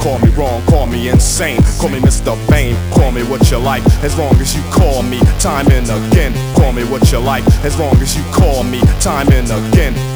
Call me wrong, call me insane, call me Mr. Vain, call me what you like, as long as you call me time and again. Call me what you like, as long as you call me time and again.